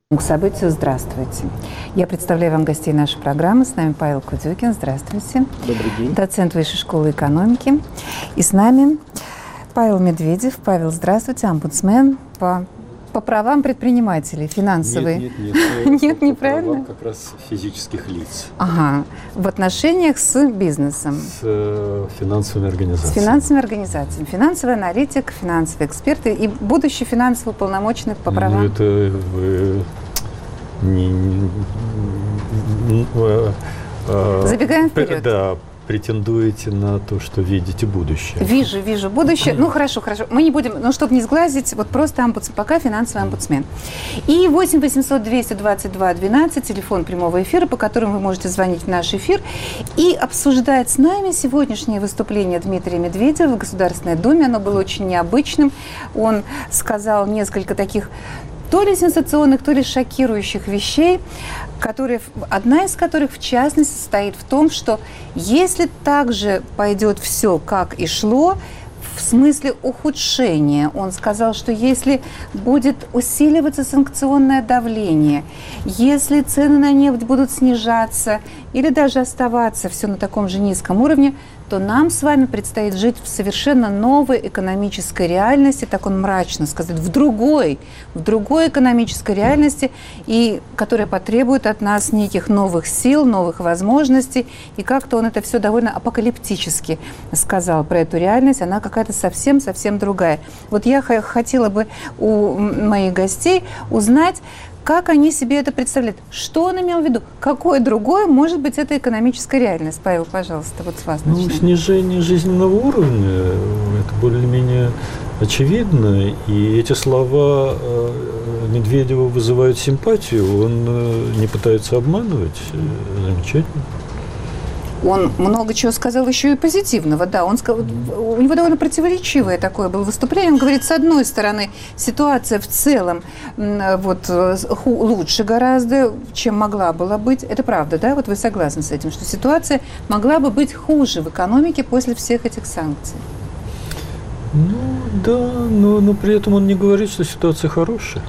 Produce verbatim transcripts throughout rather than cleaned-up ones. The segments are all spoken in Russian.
К событию «Здравствуйте». Я представляю вам гостей нашей программы. С нами Павел Кудюкин. Здравствуйте. Добрый день. Доцент Высшей школы экономики. И с нами Павел Медведев. Павел, здравствуйте. Омбудсмен по, по правам предпринимателей, финансовые. Нет, нет, нет. Нет, по неправильно? правам как раз физических лиц. Ага. В отношениях с бизнесом. С э, финансовыми организациями. С финансовыми организациями. Финансовый аналитик, финансовые эксперты и будущий финансовый уполномоченный по правам. Ну, это вы... Не, не, не, э, э, Забегаем вперед. Да, претендуете на то, что видите будущее. Вижу, вижу будущее. Ну, хорошо, хорошо. Мы не будем, ну, чтобы не сглазить, вот просто омбудсмен, пока финансовый омбудсмен. И восемь восемьсот двести двадцать два двенадцать, телефон прямого эфира, по которому вы можете звонить в наш эфир и обсуждать с нами сегодняшнее выступление Дмитрия Медведева в Государственной Думе. Оно было очень необычным. Он сказал несколько таких то ли сенсационных, то ли шокирующих вещей, которые, одна из которых, в частности, состоит в том, что если так же пойдет все, как и шло, в смысле ухудшения, он сказал, что если будет усиливаться санкционное давление, если цены на нефть будут снижаться или даже оставаться все на таком же низком уровне, то нам с вами предстоит жить в совершенно новой экономической реальности, так он мрачно сказал, в другой, в другой экономической реальности, и которая потребует от нас неких новых сил, новых возможностей. И как-то он это все довольно апокалиптически сказал про эту реальность. Она какая-то совсем-совсем другая. Вот я хотела бы у моих гостей узнать, как они себе это представляют? Что он имел в виду? Какое другое может быть эта экономическая реальность? Павел, пожалуйста, вот с вас начнем. Ну, снижение жизненного уровня, это более-менее очевидно. И эти слова Медведева вызывают симпатию. Он не пытается обманывать. Замечательно. Он много чего сказал еще и позитивного, да. Он сказал, у него довольно противоречивое такое было выступление. Он говорит, с одной стороны, ситуация в целом вот, лучше гораздо, чем могла была быть. Это правда, да? Вот вы согласны с этим, что ситуация могла бы быть хуже в экономике после всех этих санкций? Ну, да, но, но при этом он не говорит, что ситуация хорошая.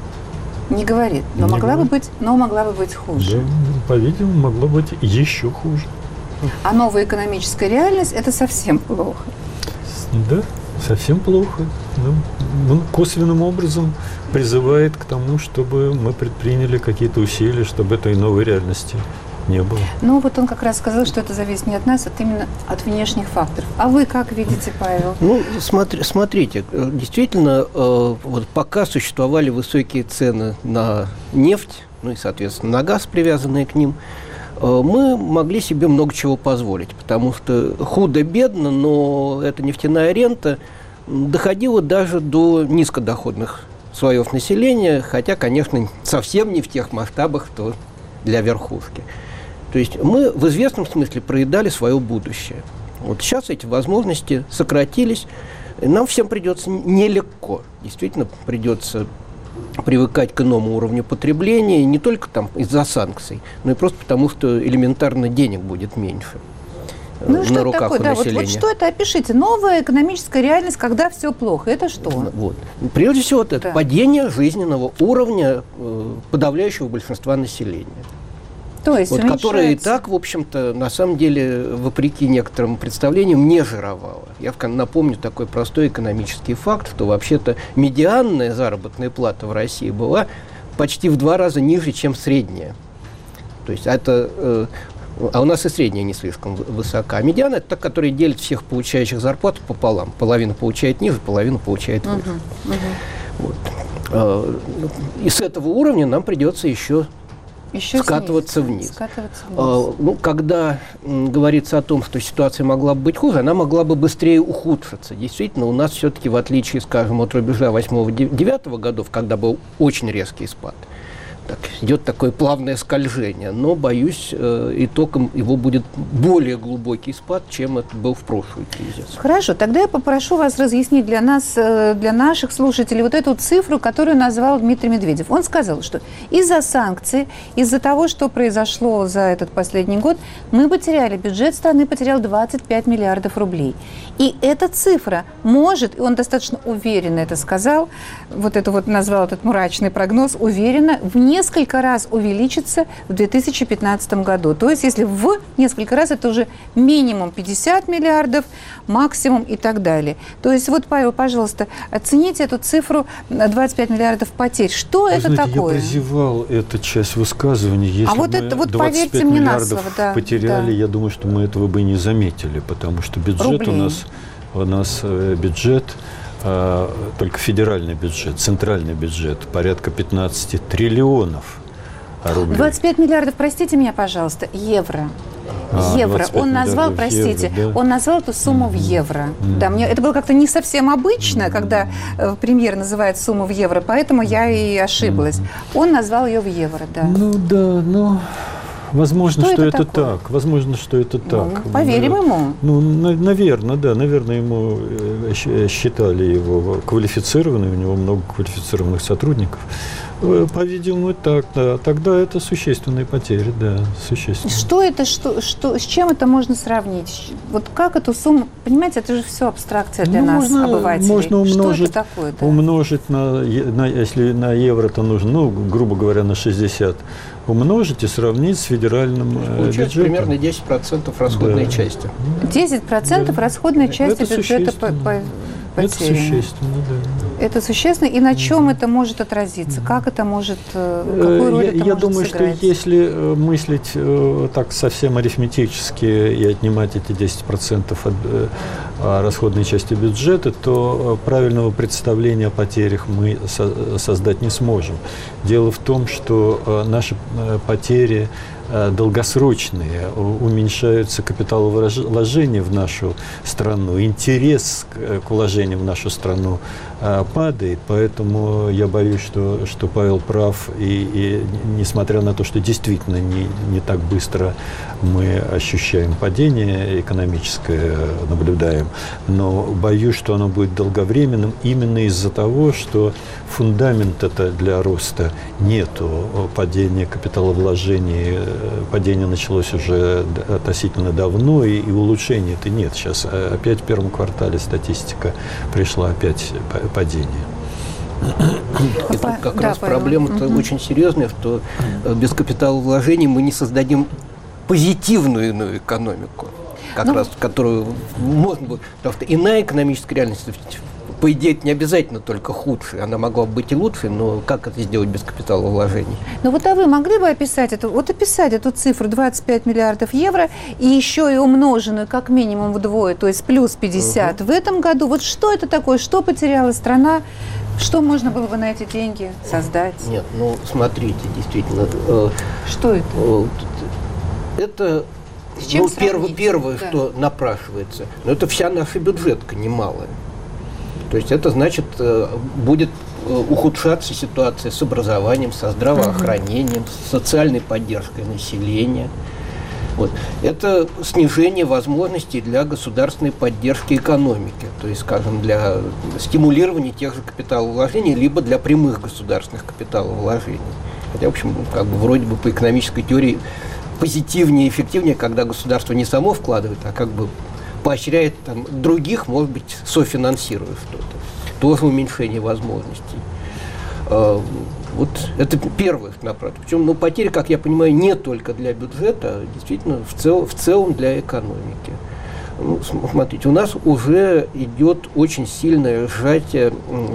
Не говорит, но, не могла, говорит. Бы быть, но могла бы быть хуже. Да, по-видимому, могло быть еще хуже. А новая экономическая реальность – это совсем плохо. Да, совсем плохо. Ну, он косвенным образом призывает к тому, чтобы мы предприняли какие-то усилия, чтобы этой новой реальности не было. Ну, вот он как раз сказал, что это зависит не от нас, а именно от внешних факторов. А вы как видите, Павел? Ну, смотри, смотрите, действительно, э, вот пока существовали высокие цены на нефть, ну и, соответственно, на газ, привязанные к ним, мы могли себе много чего позволить, потому что худо-бедно, но эта нефтяная рента доходила даже до низкодоходных слоев населения, хотя, конечно, совсем не в тех масштабах, что для верхушки. То есть мы в известном смысле проедали свое будущее. Вот сейчас эти возможности сократились, и нам всем придется нелегко, действительно придется привыкать к иному уровню потребления, не только там из-за санкций, но и просто потому, что элементарно денег будет меньше ну, на руках такое? у Да, населения. Вот, вот что это? Опишите. Новая экономическая реальность, когда все плохо. Это что? Вот. Прежде всего, это да. падение жизненного уровня э, подавляющего большинства населения. То есть вот, которая и так, в общем-то, на самом деле, вопреки некоторым представлениям, не жировала. Я напомню такой простой экономический факт, что вообще-то медианная заработная плата в России была почти в два раза ниже, чем средняя. То есть это... Э, а у нас и средняя не слишком высока. А медиана – это та, которая делит всех получающих зарплату пополам. Половина получает ниже, половина получает выше. Uh-huh, uh-huh. Вот. И с этого уровня нам придется еще... Еще скатываться вниз. Скатываться вниз. А, ну, когда м, говорится о том, что ситуация могла бы быть хуже, она могла бы быстрее ухудшиться. Действительно, у нас все-таки, в отличие, скажем, от рубежа восьмого-девятого годов, когда был очень резкий спад, так, идет такое плавное скольжение. Но, боюсь, э, итогом его будет более глубокий спад, чем это был в прошлый кризис. Хорошо, тогда я попрошу вас разъяснить для нас, для наших слушателей вот эту цифру, которую назвал Дмитрий Медведев. Он сказал, что из-за санкций, из-за того, что произошло за этот последний год, мы потеряли, бюджет страны потерял двадцать пять миллиардов рублей. И эта цифра может, и он достаточно уверенно это сказал, вот это вот назвал этот мрачный прогноз, уверенно в несколько раз увеличится в две тысячи пятнадцатом году. То есть, если в несколько раз, это уже минимум пятьдесят миллиардов, максимум и так далее. То есть, вот, Павел, пожалуйста, оцените эту цифру двадцать пять миллиардов потерь. Что Вы это знаете, такое? Я прозевал эту часть высказывания. Если а вот мы это, вот двадцать пять мне миллиардов на слово, да, потеряли, да. я думаю, что мы этого бы не заметили, потому что бюджет Рублей. у нас, у нас бюджет, только федеральный бюджет, центральный бюджет, порядка пятнадцать триллионов рублей. двадцать пять миллиардов, простите меня, пожалуйста, евро. А, евро. Он назвал, простите, евро, да? он назвал эту сумму mm-hmm. в евро. Mm-hmm. Да, мне это было как-то не совсем обычно, mm-hmm. когда э, премьер называет сумму в евро, поэтому я и ошиблась. Mm-hmm. Он назвал ее в евро, да. Ну да, ну... Возможно, что, что это, это так. Возможно, что это так. Ну, поверим ну, ему. Ну, на, наверное, да. Наверное, ему считали его квалифицированным, у него много квалифицированных сотрудников. По-видимому, так, да. Тогда это существенные потери, да, существенные. Что это, что, что, с чем это можно сравнить? Вот как эту сумму, понимаете, это же все абстракция для ну, нас, можно, обывателей. Можно умножить, что это такое? Да? Умножить на, на, если на евро, то нужно, ну, грубо говоря, на шестьдесят. Умножить и сравнить с федеральным Получается бюджетом. Примерно десять процентов расходной да. части. десять процентов да. расходной части это бюджета по, по Это существенно, да. Это существенно. И на чем mm-hmm. это может отразиться? Как это может, какую роль я, это я может думаю, сыграть? что если мыслить э, так совсем арифметически и отнимать эти десять процентов от э, расходной части бюджета, то правильного представления о потерях мы со- создать не сможем. Дело в том, что э, наши э, потери долгосрочные, уменьшаются капиталовложения в нашу страну, интерес к вложениям в нашу страну падает, поэтому я боюсь, что, что Павел прав, и, и несмотря на то, что действительно не, не так быстро мы ощущаем падение экономическое, наблюдаем, но боюсь, что оно будет долговременным именно из-за того, что фундамента-то для роста нету, падение капиталовложений, падение началось уже относительно давно, и, и улучшения-то нет. Сейчас опять в первом квартале статистика пришла опять падение. И тут как да, раз проблема-то угу. очень серьезная, что без капиталовложений мы не создадим позитивную иную экономику, как ну, раз, которую можно было. Потому что иная экономическая реальность, по идее, это не обязательно только худшая, она могла бы быть и лучшей, но как это сделать без капиталовложений? Ну вот а вы могли бы описать эту, вот описать эту цифру двадцать пять миллиардов евро и еще и умноженную как минимум вдвое, то есть плюс пятьдесят угу. в этом году? Вот что это такое, что потеряла страна, что можно было бы на эти деньги создать? Нет, ну смотрите, действительно. Э, что это? Э, это ну, первое, первое да. что напрашивается, но это вся наша бюджетка немалая. То есть это значит, будет ухудшаться ситуация с образованием, со здравоохранением, с социальной поддержкой населения. Вот. Это снижение возможностей для государственной поддержки экономики, то есть, скажем, для стимулирования тех же капиталовложений, либо для прямых государственных капиталовложений. Хотя, в общем, как бы вроде бы по экономической теории позитивнее и эффективнее, когда государство не само вкладывает, а как бы поощряет там, других, может быть, софинансируя что-то. Тоже уменьшение возможностей. А, вот это первое направление. Причем ну, потери, как я понимаю, не только для бюджета, а действительно в, цел, в целом для экономики. Ну, смотрите, у нас уже идет очень сильное сжатие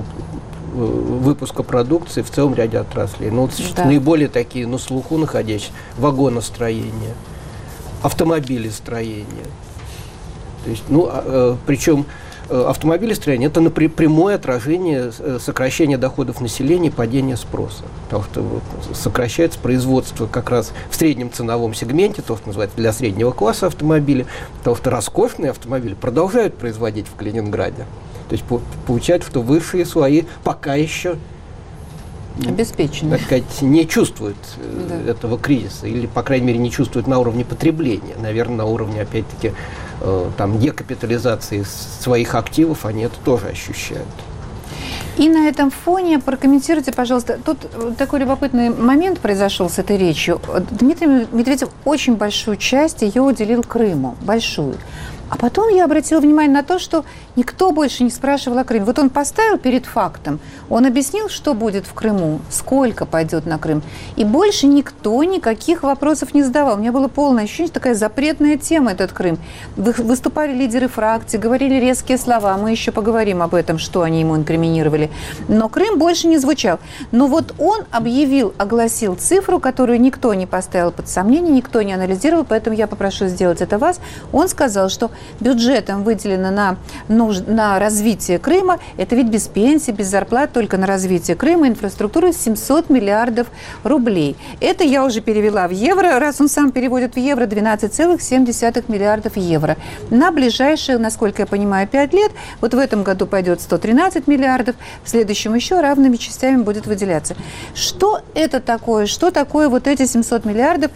выпуска продукции в целом ряде отраслей. Ну, вот, да. Наиболее такие на слуху находящиеся вагоностроение, автомобилестроение. То есть, ну, а, причем автомобилестроение – это прямое отражение сокращения доходов населения и падения спроса. Потому что вот, сокращается производство как раз в среднем ценовом сегменте, то, что называется для среднего класса автомобиля, потому что роскошные автомобили продолжают производить в Калининграде. То есть по получается, что высшие слои пока еще обеспечены, так сказать, не чувствуют да. этого кризиса, или, по крайней мере, не чувствуют на уровне потребления. Наверное, на уровне, опять-таки, там, декапитализации своих активов они это тоже ощущают. И на этом фоне прокомментируйте, пожалуйста, тут такой любопытный момент произошел с этой речью. Дмитрий Медведев очень большую часть ее уделил Крыму, большую. А потом я обратила внимание на то, что никто больше не спрашивал о Крыме. Вот он поставил перед фактом, он объяснил, что будет в Крыму, сколько пойдет на Крым. И больше никто никаких вопросов не задавал. У меня было полное ощущение, что такая запретная тема этот Крым. Выступали лидеры фракций, говорили резкие слова. Мы еще поговорим об этом, что они ему инкриминировали. Но Крым больше не звучал. Но вот он объявил, огласил цифру, которую никто не поставил под сомнение, никто не анализировал, поэтому я попрошу сделать это вас. Он сказал, что бюджетом выделено на, нуж... на развитие Крыма, это ведь без пенсии, без зарплат, только на развитие Крыма, инфраструктуры семьсот миллиардов рублей. Это я уже перевела в евро, раз он сам переводит в евро, двенадцать целых семь десятых миллиардов евро. На ближайшие, насколько я понимаю, пять лет, вот в этом году пойдет сто тринадцать миллиардов, в следующем еще равными частями будет выделяться. Что это такое? Что такое вот эти семьсот миллиардов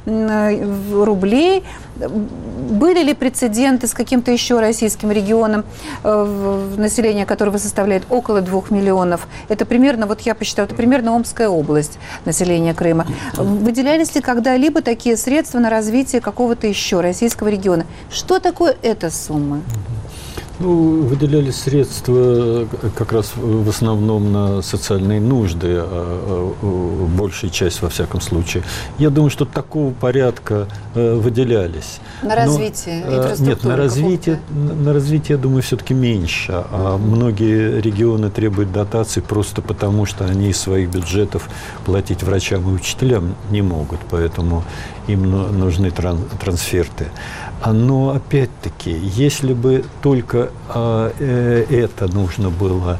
рублей? Были ли прецеденты с каким-то еще российским регионом, население которого составляет около двух миллионов? Это примерно, вот я посчитала, это примерно Омская область, населения Крыма. Выделялись ли когда-либо такие средства на развитие какого-то еще российского региона? Что такое эта сумма? Ну, выделялись средства как раз в основном на социальные нужды, большая часть во всяком случае. Я думаю, что такого порядка выделялись. На развитие Но, инфраструктуры? Нет, на развитие, на развитие, я думаю, все-таки меньше. А многие регионы требуют дотаций просто потому, что они из своих бюджетов платить врачам и учителям не могут, поэтому им нужны трансферты. Но, опять-таки, если бы только э, это нужно было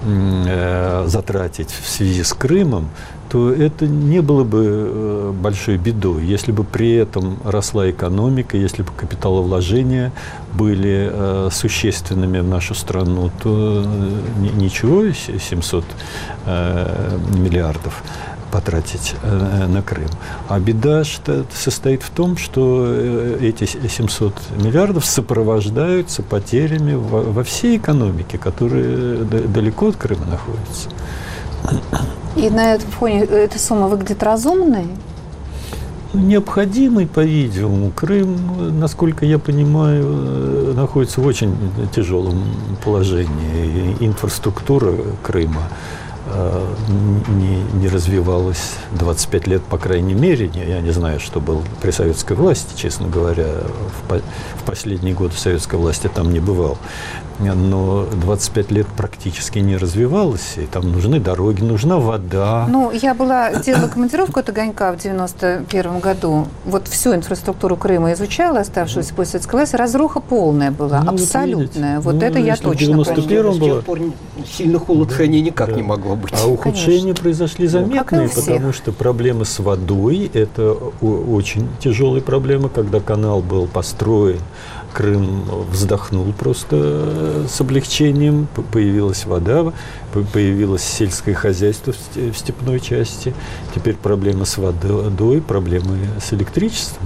э, затратить в связи с Крымом, то это не было бы э, большой бедой. Если бы при этом росла экономика, если бы капиталовложения были э, существенными в нашу страну, то э, ничего, семьсот э, миллиардов потратить э, на Крым. А беда что состоит в том, что э, эти семьсот миллиардов сопровождаются потерями во, во всей экономике, которая д- далеко от Крыма находится. И на этом фоне эта сумма выглядит разумной? Необходимый, по-видимому. Крым, насколько я понимаю, находится в очень тяжелом положении. Инфраструктура Крыма Не, не развивалась двадцать пять лет, по крайней мере. Я не знаю, что было при советской власти, честно говоря. В, по, в последние годы советской власти там не бывал. Но двадцать пять лет практически не развивалась, и там нужны дороги, нужна вода. Ну, я была, делала командировку от Огонька в девяносто первом году. Вот всю инфраструктуру Крыма изучала, оставшуюся после советской власти. Разруха полная была, ну, абсолютная. Вот, вот ну, это я точно помню. В девяносто первом было... С тех пор сильных улучшений никак да. не могло быть. А ухудшения Конечно. произошли заметные, ну, потому что проблемы с водой – это очень тяжелая проблема. Когда канал был построен, Крым вздохнул просто с облегчением, появилась вода, появилось сельское хозяйство в степной части. Теперь проблемы с водой, проблемы с электричеством.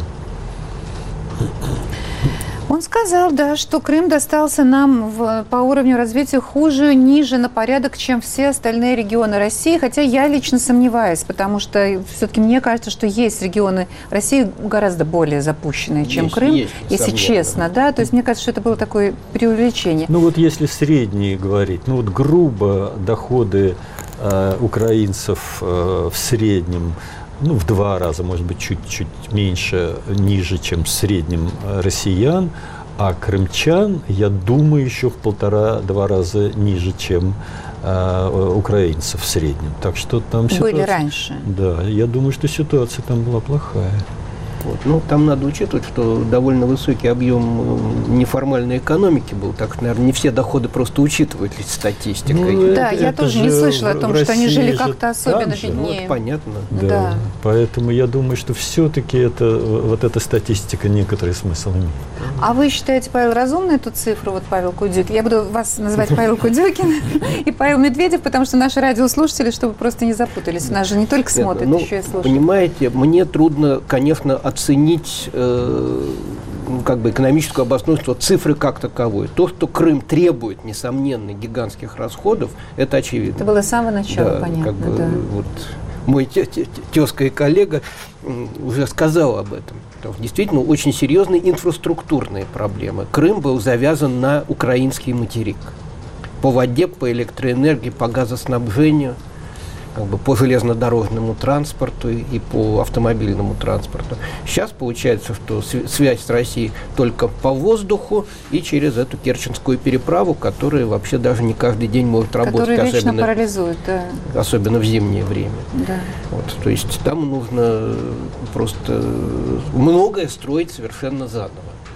Он сказал, да, что Крым достался нам в, по уровню развития хуже, ниже на порядок, чем все остальные регионы России, хотя я лично сомневаюсь, потому что все-таки мне кажется, что есть регионы России гораздо более запущенные, чем есть, Крым, есть, если честно, да, то есть мне кажется, что это было такое преувеличение. Ну вот если средние говорить, ну вот грубо доходы э, украинцев э, в среднем, ну, в два раза, может быть, чуть-чуть меньше, ниже, чем в среднем россиян, а крымчан, я думаю, еще в полтора-два раза ниже, чем э, украинцев в среднем. Так что там ситуация... Были раньше. Да, я думаю, что ситуация там была плохая. Вот. Ну, там надо учитывать, что довольно высокий объем неформальной экономики был, так, наверное, не все доходы просто учитывают статистикой. Ну, да, это, я это тоже не слышала о том, что они жили как-то особенно же. беднее. Ну, это понятно. Да. Да. Поэтому я думаю, что все-таки это, вот эта статистика некоторый смысл имеет. А вы считаете, Павел, разумную эту цифру, вот Павел Кудюкин? Я буду вас называть Павел Кудюкин и Павел Медведев, потому что наши радиослушатели, чтобы просто не запутались, у нас же не только смотрят, ну, еще и слушают. Понимаете, мне трудно, конечно, оценить э, как бы экономическую обоснованность цифры как таковой. То, что Крым требует, несомненно, гигантских расходов, это очевидно. Это было с самого начала, да, понятно, как бы, да. Вот, мой тезка и коллега уже сказал об этом. Действительно, очень серьезные инфраструктурные проблемы. Крым был завязан на украинский материк. По воде, по электроэнергии, по газоснабжению, как бы по железнодорожному транспорту и по автомобильному транспорту. Сейчас получается, что связь с Россией только по воздуху и через эту Керченскую переправу, которая вообще даже не каждый день может работать. Которая вечно особенно, парализует, да. Особенно в зимнее время. Да. Вот, то есть там нужно просто многое строить совершенно заново.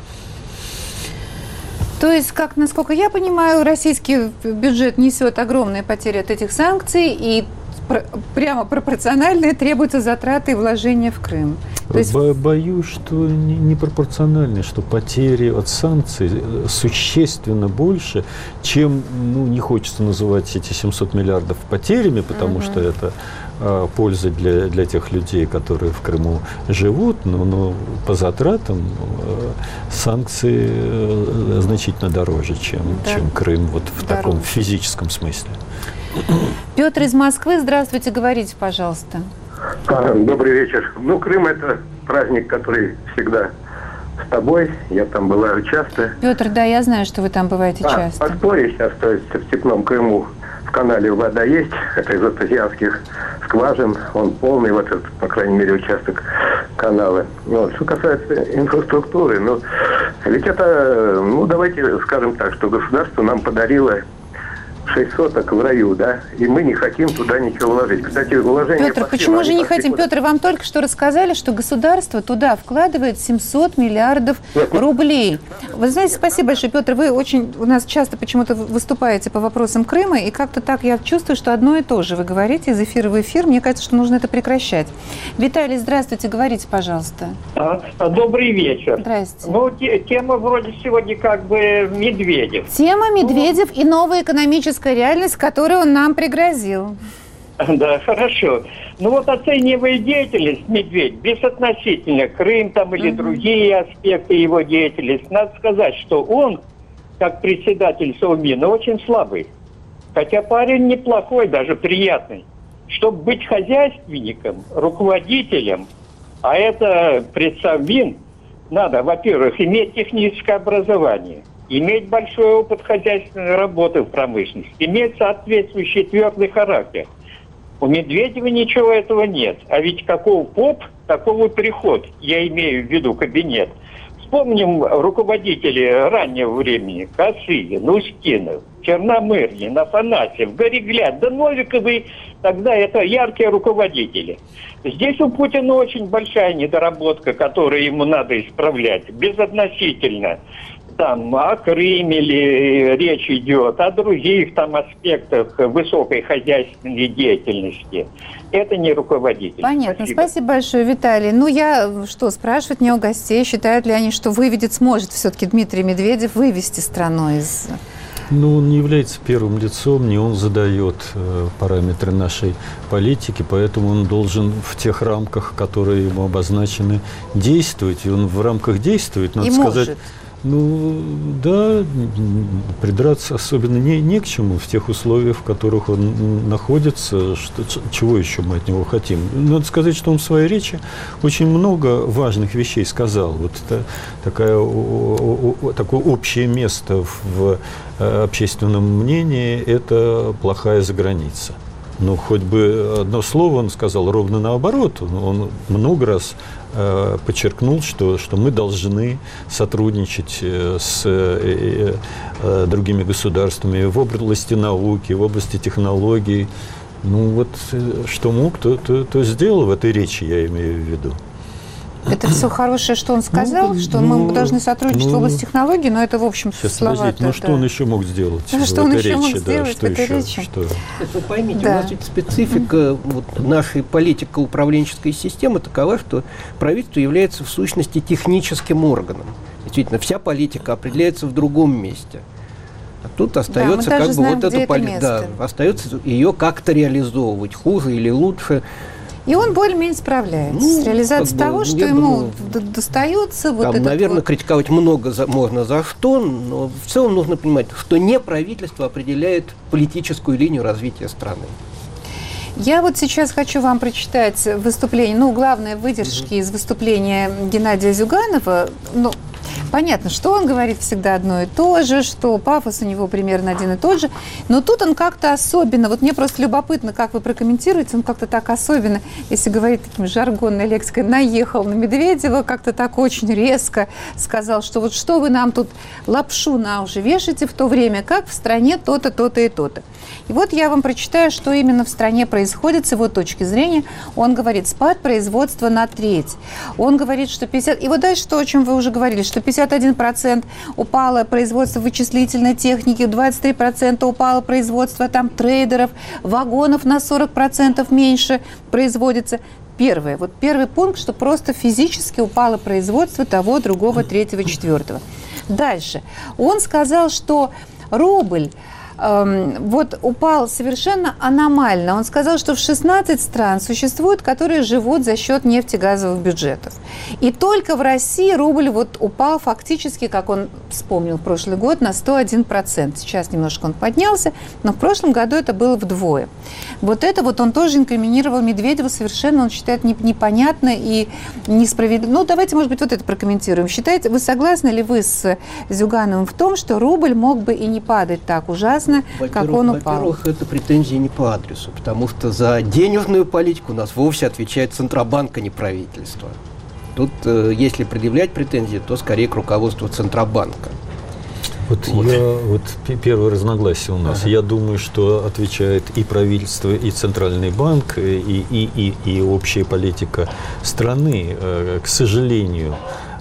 То есть, как, насколько я понимаю, российский бюджет несет огромные потери от этих санкций, и пр- прямо пропорциональные требуются затраты и вложения в Крым. То есть... Бо- боюсь, что не, не пропорциональны, что потери от санкций существенно больше, чем, ну, не хочется называть эти семьсот миллиардов потерями, потому uh-huh. что это а, польза для, для тех людей, которые в Крыму живут, но, но по затратам а, санкции а, значительно дороже, чем, да. чем Крым вот в Дороже. Таком физическом смысле. Петр из Москвы, здравствуйте, говорите, пожалуйста. Добрый вечер. Ну, Крым – это праздник, который всегда с тобой. Я там бываю часто. Петр, да, я знаю, что вы там бываете а, часто. Подспорье сейчас, то есть в Степном Крыму в канале вода есть. Это из артезианских скважин. Он полный, вот этот, по крайней мере, участок канала. Вот. Что касается инфраструктуры, ну, ведь это, ну, давайте скажем так, что государство нам подарило шесть соток в раю, да, и мы не хотим туда ничего вложить. Кстати, вложение... Петр, почему же не хотим? Петр, вам только что рассказали, что государство туда вкладывает семьсот миллиардов рублей. Вы знаете, спасибо большое, Петр, вы очень у нас часто почему-то выступаете по вопросам Крыма, и как-то так я чувствую, что одно и то же вы говорите из эфира в эфир. Мне кажется, что нужно это прекращать. Виталий, здравствуйте, говорите, пожалуйста. Добрый вечер. Здравствуйте. Ну, те, тема вроде сегодня как бы Медведев. Тема Медведев ну, и новая экономическая реальность, которую он нам пригрозил. Да, хорошо. Ну вот оценивая деятельность Медведь, безотносительно Крым там или uh-huh. другие аспекты его деятельности, надо сказать, что он, как председатель Совмина, очень слабый. Хотя парень неплохой, даже приятный. Чтобы быть хозяйственником, руководителем, а это предсовмин, надо, во-первых, иметь техническое образование, иметь большой опыт хозяйственной работы в промышленности, иметь соответствующий твердый характер. У Медведева ничего этого нет. А ведь каков поп, такого приход, я имею в виду кабинет. Вспомним руководителей раннего времени. Косыгин, Устинов, Черномырдин, Афанасьев, Горегляд, да Новиковы. Тогда это яркие руководители. Здесь у Путина очень большая недоработка, которую ему надо исправлять. Безотносительно. Там о Крыме ли речь идет, о других там аспектах высокой хозяйственной деятельности. Это не руководитель. Понятно. Спасибо. Спасибо большое, Виталий. Ну, я что, спрашивать не у гостей, считают ли они, что выведет, сможет все-таки Дмитрий Медведев вывести страну из... Ну, он не является первым лицом, не он задает э, параметры нашей политики, поэтому он должен в тех рамках, которые ему обозначены, действовать. И он в рамках действует, надо и сказать... может. Ну, да, придраться особенно не, не к чему в тех условиях, в которых он находится, что, чего еще мы от него хотим. Надо сказать, что он в своей речи очень много важных вещей сказал. Вот это такая, о, о, такое общее место в общественном мнении – это плохая заграница. Ну, хоть бы одно слово он сказал ровно наоборот. Он много раз э, подчеркнул, что, что мы должны сотрудничать с э, э, другими государствами в области науки, в области технологий. Ну, вот что мог, то, то, то сделал в этой речи, я имею в виду. Это все хорошее, что он сказал, ну, что ну, мы должны сотрудничать ну, в области технологий, но это, в общем, сейчас, слова. подождите, ну да. что он еще мог сделать? Ну, что он еще мог сделать что в этой еще? речи? Что? Вы поймите, Да. у нас ведь специфика вот, нашей политико-управленческой системы такова, что правительство является в сущности техническим органом. Действительно, вся политика определяется в другом месте. А тут остается да, как бы знаем, вот эту политику, да, остается ее как-то реализовывать, хуже или лучше. И он более-менее справляется Ну, с реализацией как бы, того, что я ему думаю, достается. Вот там, этот наверное, вот... критиковать много за, можно за что, но в целом нужно понимать, что не правительство определяет политическую линию развития страны. Я вот сейчас хочу вам прочитать выступление, ну, главные выдержки mm-hmm. из выступления Геннадия Зюганова. Ну, понятно, что он говорит всегда одно и то же, что пафос у него примерно один и тот же, но тут он как-то особенно, вот мне просто любопытно, как вы прокомментируете, он как-то так особенно, если говорить таким жаргонной лексикой, наехал на Медведева, как-то так очень резко сказал, что вот что вы нам тут лапшу на уши вешаете в то время, как в стране то-то, то-то и то-то. И вот я вам прочитаю, что именно в стране происходит с его точки зрения. Он говорит, спад производства на треть. Он говорит, что пятьдесят... И вот дальше то, о чем вы уже говорили, что пятьдесят один процент упало производство вычислительной техники, двадцать три процента упало производство там трейдеров, вагонов на сорок процентов меньше производится. Первое. Вот первый пункт, что просто физически упало производство того, другого, третьего, четвертого. Дальше. Он сказал, что рубль вот упал совершенно аномально. Он сказал, что в шестнадцать стран существуют, которые живут за счет нефтегазовых бюджетов. И только в России рубль вот упал фактически, как он вспомнил прошлый год, на сто один процент. Сейчас немножко он поднялся, но в прошлом году это было вдвое. Вот это вот он тоже инкриминировал Медведева совершенно, он считает непонятно и несправедливо. Ну, давайте, может быть, вот это прокомментируем. Считаете, вы согласны ли вы с Зюгановым в том, что рубль мог бы и не падать так ужасно, как он упал? Во-первых, это претензии не по адресу, потому что за денежную политику у нас вовсе отвечает Центробанк, а не правительство. Тут, э, если предъявлять претензии, то скорее к руководству Центробанка. Вот, вот. Я, вот первое разногласие у нас. Ага. Я думаю, что отвечает и правительство, и Центральный банк, и, и, и, и общая политика страны. К сожалению,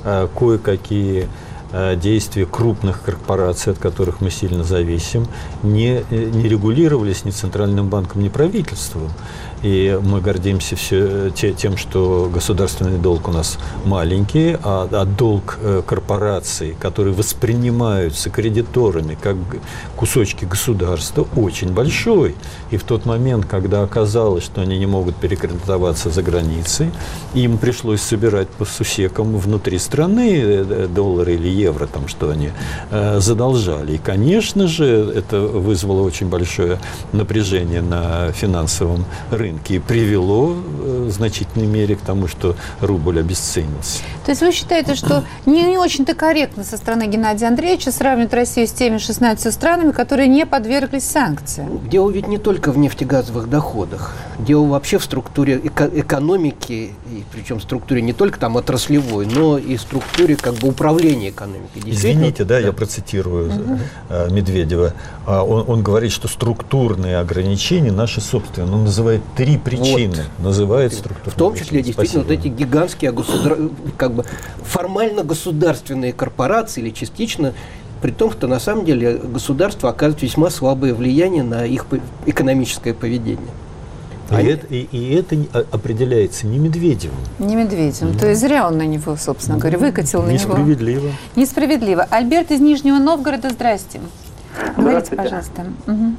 кое-какие действия крупных корпораций, от которых мы сильно зависим, не, не регулировались ни Центральным банком, ни правительством. И мы гордимся все тем, что государственный долг у нас маленький, а, а долг корпораций, которые воспринимаются кредиторами как кусочки государства, очень большой. И в тот момент, когда оказалось, что они не могут перекредитоваться за границей, им пришлось собирать по сусекам внутри страны доллары или евро, там, что они э, задолжали. И, конечно же, это вызвало очень большое напряжение на финансовом рынке и привело э, в значительной мере к тому, что рубль обесценился. То есть вы считаете, что не, не очень-то корректно со стороны Геннадия Андреевича сравнивать Россию с теми шестнадцатью странами, которые не подверглись санкциям? Дело ведь не только в нефтегазовых доходах. Дело вообще в структуре эко- экономики, и причем в структуре не только там отраслевой, но и в структуре как бы управления экономикой. Извините, да, да, я процитирую угу. Медведева. Он, он говорит, что структурные ограничения наши собственные. Он называет три причины. Вот. Называет структурные. В том числе, действительно, Спасибо. Вот эти гигантские государ... как бы формально государственные корпорации или частично, при том, что на самом деле государство оказывает весьма слабое влияние на их экономическое поведение. И, Они... это, и, и это определяется не Медведевым. Не Медведевым. Mm-hmm. То есть зря он на него, собственно mm-hmm. говоря, выкатил на Несправедливо. него. Несправедливо. Альберт из Нижнего Новгорода, здрасте. Говорите, пожалуйста. Угу.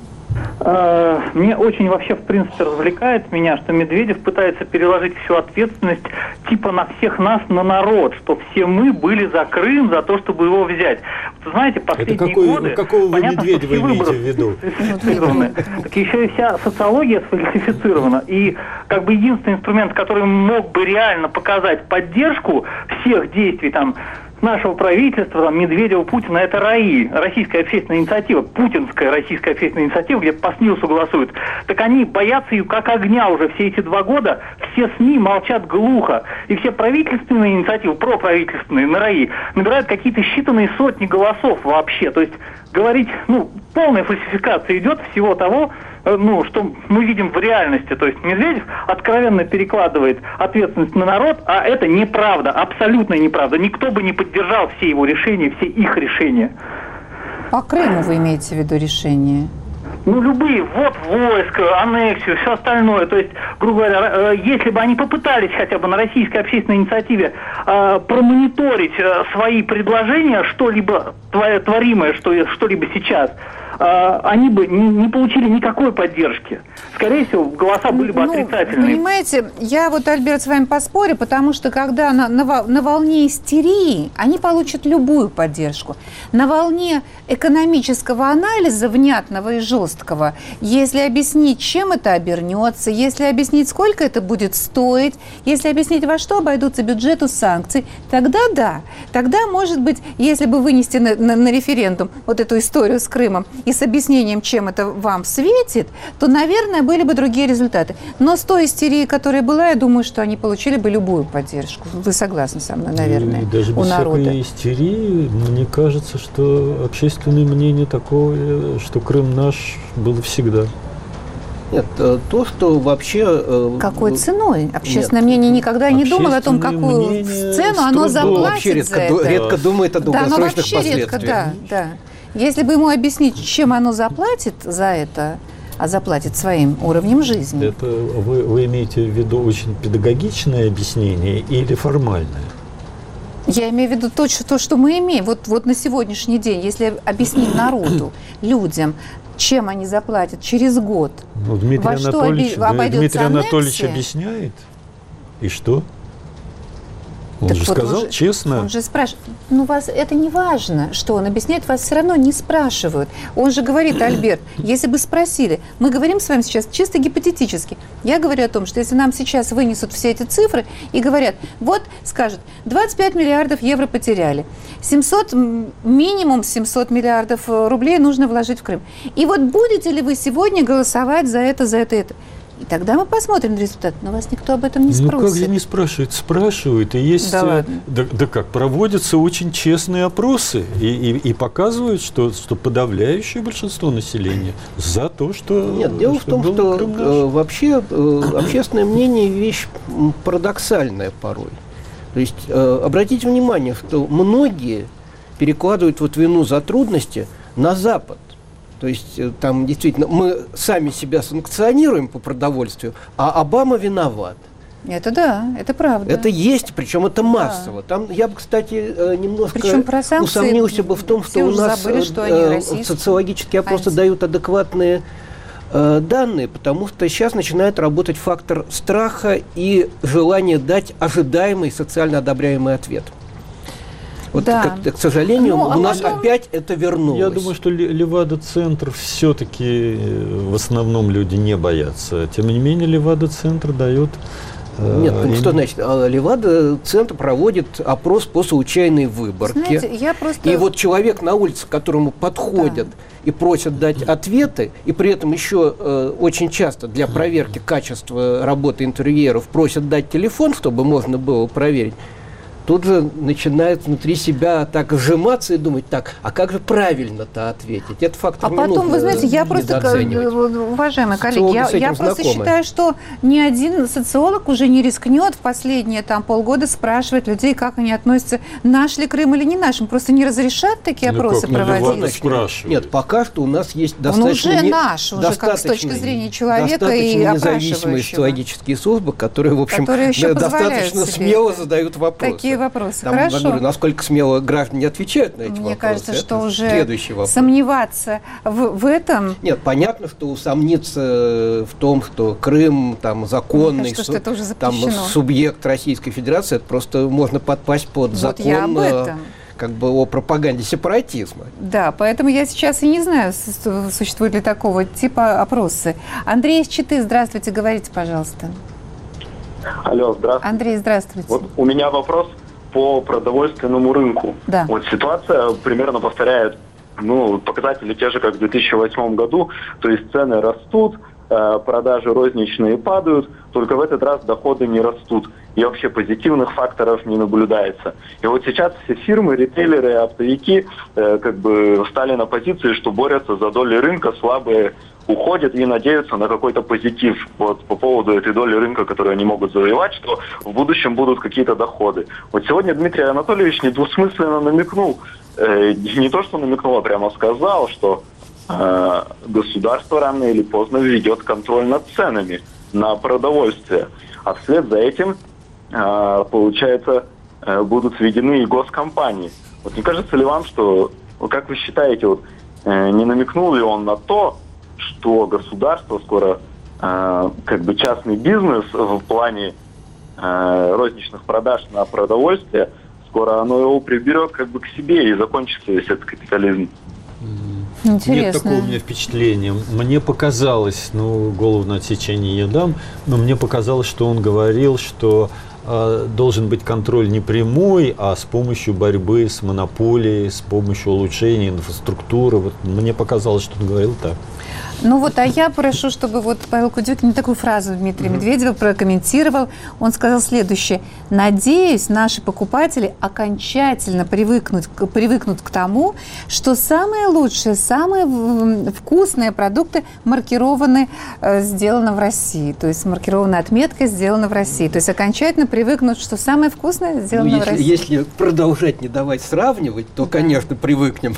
Мне очень вообще, в принципе, развлекает меня, что Медведев пытается переложить всю ответственность типа на всех нас, на народ, что все мы были за Крым, за то, чтобы его взять. Вы знаете, последние Это какой, годы... какого вы понятно, Медведева имеете в виду? Так еще и вся социология сфальсифицирована. И как бы единственный инструмент, который мог бы реально показать поддержку всех действий там нашего правительства, там, Медведева, Путина, это РАИ, Российская общественная инициатива, путинская Российская общественная инициатива, где по СНИЛСу голосуют. Так они боятся ее как огня уже все эти два года, все СМИ молчат глухо. И все правительственные инициативы, проправительственные, на РАИ, набирают какие-то считанные сотни голосов вообще. То есть говорить, ну, полная фальсификация идет всего того, ну, что мы видим в реальности. То есть Медведев откровенно перекладывает ответственность на народ, а это неправда, абсолютная неправда. Никто бы не поддержал все его решения, все их решения. По Крыму вы имеете в виду решение? Ну, любые, ввод войск, аннексию, все остальное. То есть, грубо говоря, если бы они попытались хотя бы на российской общественной инициативе э, промониторить э, свои предложения, что-либо творимое, что, что-либо сейчас, э, они бы не, не получили никакой поддержки. Скорее всего, голоса были бы ну, отрицательные. Понимаете, я вот, Альберт, с вами поспорю, потому что когда на, на, на волне истерии, они получат любую поддержку. На волне экономического анализа, внятного и жесткого, если объяснить, чем это обернется, если объяснить, сколько это будет стоить, если объяснить, во что обойдутся бюджету санкций, тогда да. Тогда, может быть, если бы вынести на, на, на референдум вот эту историю с Крымом и с объяснением, чем это вам светит, то, наверное, были бы другие результаты. Но с той истерией, которая была, я думаю, что они получили бы любую поддержку. Вы согласны со мной, наверное, и даже без у народа. всякой истерии, мне кажется, что общественное мнение такое, что Крым наш, было всегда. Нет, то, что вообще... Какой ценой? Общественное Нет. мнение никогда не думало о том, какую цену оно заплатит вообще редко, за это. редко думает о долгосрочных да, вообще последствиях. Редко, да, да. Если бы ему объяснить, чем оно заплатит за это, а заплатит своим уровнем жизни. Это вы, вы имеете в виду очень педагогичное объяснение или формальное? Я имею в виду то, что, то, что мы имеем. Вот, вот на сегодняшний день, если объяснить народу, людям, чем они заплатят через год, ну, Дмитрий во Анатольевич, что обойдется Дмитрий Анатольевич аннексия, объясняет. И что? Он так же вот сказал он же, честно. Он же спрашивает. Ну, вас это не важно, что он объясняет, вас все равно не спрашивают. Он же говорит, Альберт, если бы спросили, мы говорим с вами сейчас чисто гипотетически. Я говорю о том, что если нам сейчас вынесут все эти цифры и говорят, вот, скажут, двадцать пять миллиардов евро потеряли, семьсот, минимум семьсот миллиардов рублей нужно вложить в Крым. И вот будете ли вы сегодня голосовать за это, за это, это? И тогда мы посмотрим на результат. Но вас никто об этом не спросит. Ну как же не спрашивают? Спрашивают. И есть... Да, ладно. да, да как, проводятся очень честные опросы. И, и, и показывают, что, что подавляющее большинство населения за то, что... Нет, дело что в том, что э, вообще э, общественное мнение вещь парадоксальная порой. То есть э, обратите внимание, что многие перекладывают вот вину за трудности на Запад. То есть там действительно мы сами себя санкционируем по продовольствию, а Обама виноват. Это да, это правда. Это есть, причем это массово. Да. Там я бы, кстати, немножко усомнился бы в том, что у нас забыли, что э, социологические опросы дают адекватные э, данные, потому что сейчас начинает работать фактор страха и желание дать ожидаемый социально одобряемый ответ. Вот, да. к, к сожалению, ну, у а нас потом... опять это вернулось. Я думаю, что Левада-центр все-таки в основном люди не боятся. Тем не менее, Левада-центр дает... Нет, ну, что значит? Левада-центр проводит опрос по случайной выборке. Знаете, я просто... И вот человек на улице, к которому подходят да. и просят дать ответы, и при этом еще э, очень часто для проверки качества работы интервьюеров просят дать телефон, чтобы можно было проверить, тут же начинает внутри себя так сжиматься и думать, так, а как же правильно-то ответить? Это фактор А потом, вы знаете, я просто, уважаемые коллеги, я, я просто считаю, что ни один социолог уже не рискнет в последние там, полгода спрашивать людей, как они относятся, наш ли Крым или не наш. Им просто не разрешат такие ну, опросы проводить. Нет, пока что у нас есть достаточно... Он уже не, наш, уже как с точки зрения человека и независимые социологические службы, которые, в общем, достаточно смело задают вопросы. Вопросы. Там, Хорошо. Я говорю, насколько смело граждане отвечают на эти Мне вопросы. Мне кажется, это что уже следующий вопрос. Сомневаться в, в этом... Нет, понятно, что усомниться в том, что Крым там законный кажется, су- что это уже там, субъект Российской Федерации, это просто можно подпасть под вот закон я об этом. Как бы о пропаганде сепаратизма. Да, поэтому я сейчас и не знаю, существуют ли такого типа опросы. Андрей из Читы, здравствуйте, говорите, пожалуйста. Алло, здравствуйте. Андрей, здравствуйте. Вот у меня вопрос по продовольственному рынку. Да. Вот ситуация примерно повторяет, ну, показатели те же, как в две тысячи восьмом году, то есть цены растут, э, продажи розничные падают, только в этот раз доходы не растут. И вообще позитивных факторов не наблюдается. И вот сейчас все фирмы, ритейлеры, оптовики э, как бы встали на позиции, что борются за доли рынка, слабые уходят и надеются на какой-то позитив вот, по поводу этой доли рынка, которую они могут завоевать, что в будущем будут какие-то доходы. Вот сегодня Дмитрий Анатольевич недвусмысленно намекнул, э, не то что намекнул, а прямо сказал, что э, государство рано или поздно введет контроль над ценами на продовольствие. А вслед за этим, э, получается, э, будут введены и госкомпании. Вот не кажется ли вам, что, как вы считаете, вот, э, не намекнул ли он на то, что государство скоро, э, как бы частный бизнес в плане э, розничных продаж на продовольствие, скоро оно его приберет как бы к себе и закончится весь этот капитализм? Интересно. Нет такого у меня впечатления. Мне показалось, ну, голову на отсечение я дам, но мне показалось, что он говорил, что э, должен быть контроль не прямой, а с помощью борьбы с монополией, с помощью улучшения инфраструктуры. Вот мне показалось, что он говорил так. Ну вот, а я прошу, чтобы вот Павел Кудюкин такую фразу Дмитрия mm-hmm. Медведева прокомментировал. Он сказал следующее. Надеюсь, наши покупатели окончательно привыкнут, привыкнут к тому, что самые лучшие, самые вкусные продукты маркированы, э, сделано в России. То есть маркированы отметкой «сделано в России». То есть окончательно привыкнут, что самое вкусное сделано ну, в если, России. Если продолжать не давать сравнивать, то, конечно, привыкнем.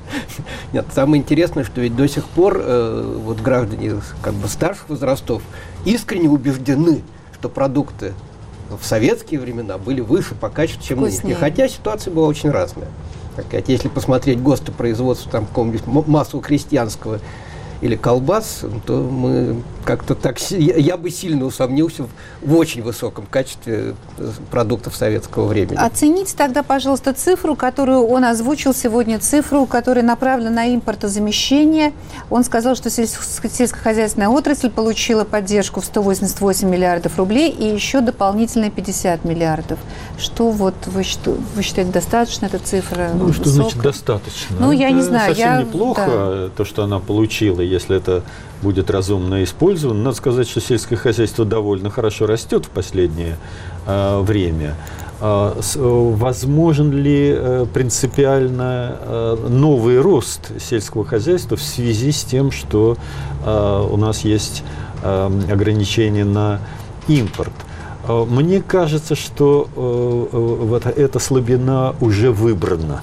Нет, самое интересное, что ведь до сих пор э, вот граждане как бы старших возрастов искренне убеждены, что продукты в советские времена были выше по качеству, чем нынешние. Хотя ситуация была очень разная. Так, если посмотреть ГОСТы производства там какого-нибудь массового крестьянского или колбас, то мы как-то так... Я, я бы сильно усомнился в, в очень высоком качестве продуктов советского времени. Оцените тогда, пожалуйста, цифру, которую он озвучил сегодня, цифру, которая направлена на импортозамещение. Он сказал, что сельскохозяйственная отрасль получила поддержку в сто восемьдесят восемь миллиардов рублей и еще дополнительные пятьдесят миллиардов. Что вот вы, что, вы считаете, достаточно эта цифра? Ну, высокая? что значит достаточно? Ну, я это не знаю. Совсем я... неплохо, да. То, что она получила, если это будет разумно использовано. Надо сказать, что сельское хозяйство довольно хорошо растет в последнее э, время. Э, с, возможен ли э, принципиально э, новый рост сельского хозяйства в связи с тем, что э, у нас есть э, ограничения на импорт? Э, мне кажется, что э, вот эта слабина уже выбрана.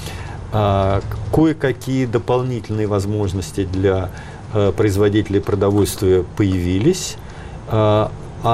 Э, кое-какие дополнительные возможности для производителей продовольствия появились, но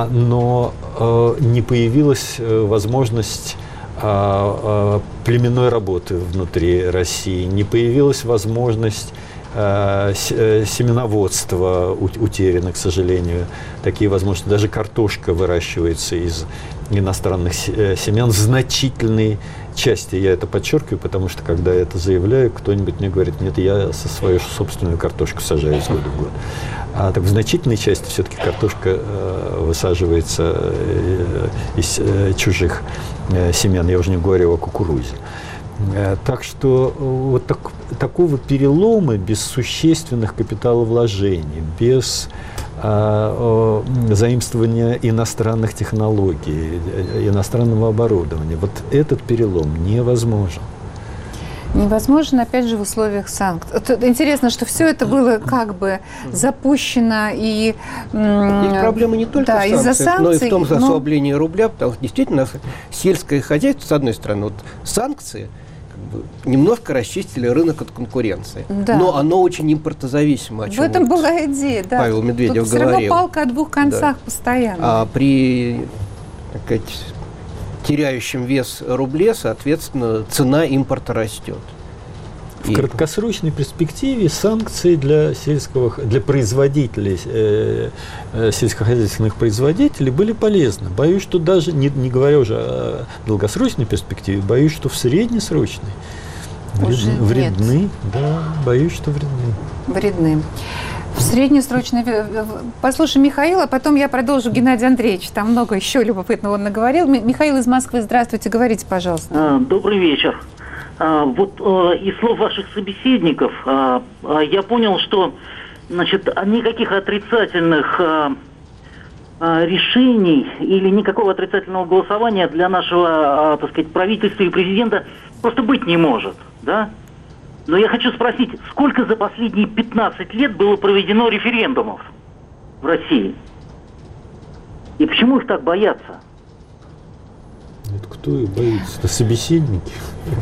не появилась возможность племенной работы внутри России, не появилась возможность семеноводства утеряно, к сожалению. Такие возможности. Даже картошка выращивается из иностранных семян в значительной части. Я это подчеркиваю, потому что, когда я это заявляю, кто-нибудь мне говорит, нет, я со свою собственную картошку сажаю из года в год. А так в значительной части все-таки картошка э, высаживается э, из э, чужих э, семян. Я уже не говорю о кукурузе. Э, так что э, вот так, такого перелома без существенных капиталовложений, без заимствования иностранных технологий, иностранного оборудования. Вот этот перелом невозможен. Невозможно, опять же, в условиях санкций. Интересно, что все это было как бы запущено и... Здесь проблема не только да, в санкциях, санкций, но и в том же но... ослаблении рубля, потому что действительно сельское хозяйство, с одной стороны, вот санкции немножко расчистили рынок от конкуренции. Да. Но оно очень импортозависимо. О чем в этом вот была идея, да. Павел Медведев Тут говорил. Все равно палка о двух концах, да. Постоянно. А при, так сказать, теряющем вес рубле, соответственно, цена импорта растет. В краткосрочной перспективе санкции для, сельского, для производителей, э, э, сельскохозяйственных производителей были полезны. Боюсь, что даже, не, не говоря уже о долгосрочной перспективе, боюсь, что в среднесрочной вредны, вредны да, боюсь, что вредны. Вредны. В среднесрочной... Послушай Михаила, потом я продолжу Геннадий Андреевич. Там много еще любопытного он наговорил. Михаил из Москвы, здравствуйте, говорите, пожалуйста. Добрый вечер. Вот из слов ваших собеседников я понял, что, значит, никаких отрицательных решений или никакого отрицательного голосования для нашего, так сказать, правительства и президента просто быть не может, да? Но я хочу спросить, сколько за последние пятнадцать лет было проведено референдумов в России? И почему их так боятся? Это кто их боится? Это собеседники.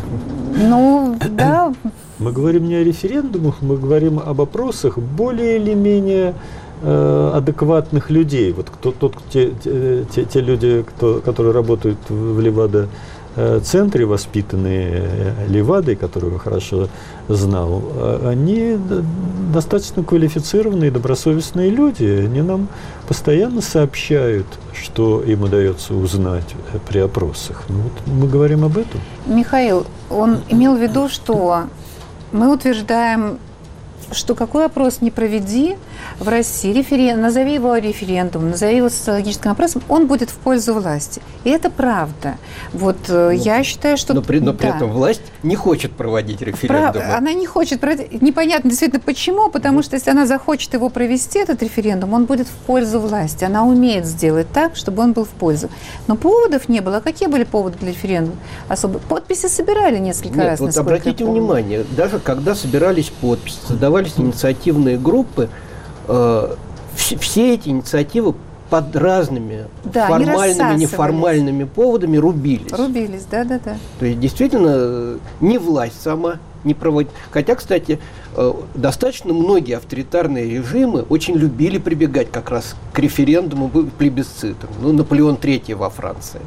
Ну, да. Мы говорим не о референдумах, мы говорим об опросах более или менее э, адекватных людей. Вот кто, тот, те, те, те люди, кто, которые работают в Левада центре, воспитанные Левадой, которую я хорошо знал, они достаточно квалифицированные, добросовестные люди. Они нам постоянно сообщают, что им удается узнать при опросах. Ну, вот мы говорим об этом. Михаил, он имел в виду, что мы утверждаем, что какой опрос не проведи в России, референ... назови его референдумом, назови его социологическим опросом, он будет в пользу власти. И это правда. Вот но, я считаю, что... Но при, но при да. этом власть не хочет проводить референдум. Прав... Она не хочет проводить. Непонятно действительно почему, потому что если она захочет его провести, этот референдум, он будет в пользу власти. Она умеет сделать так, чтобы он был в пользу. Но поводов не было. А какие были поводы для референдума? Особо подписи собирали несколько Нет, раз. Вот обратите внимание, даже когда собирались подписи, создавались инициативные группы, э, все, все эти инициативы под разными да, формальными, неформальными поводами рубились. Рубились, да-да-да. То есть, действительно, не власть сама не проводит. Хотя, кстати, э, достаточно многие авторитарные режимы очень любили прибегать как раз к референдуму, плебисцитам. Ну, Наполеон третий во Франции.